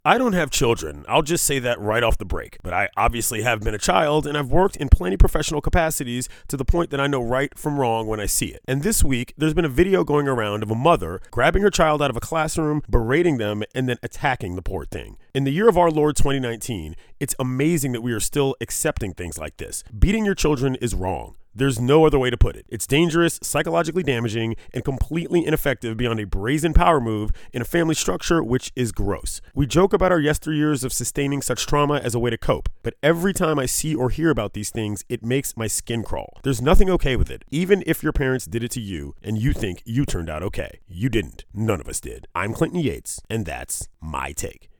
I don't have children, I'll just say that right off the break, but I obviously have been a child and I've worked in plenty professional capacities to the point that I know right from wrong when I see it. And this week, there's been a video going around of a mother grabbing her child out of a classroom, berating them, and then attacking the poor thing. In the year of our Lord 2019, it's amazing that we are still accepting things like this. Beating your children is wrong. There's no other way to put it. It's dangerous, psychologically damaging, and completely ineffective beyond a brazen power move in a family structure which is gross. We joke about our yesteryears of sustaining such trauma as a way to cope, but every time I see or hear about these things, it makes my skin crawl. There's nothing okay with it, even if your parents did it to you and you think you turned out okay. You didn't. None of us did. I'm Clinton Yates, and that's my take.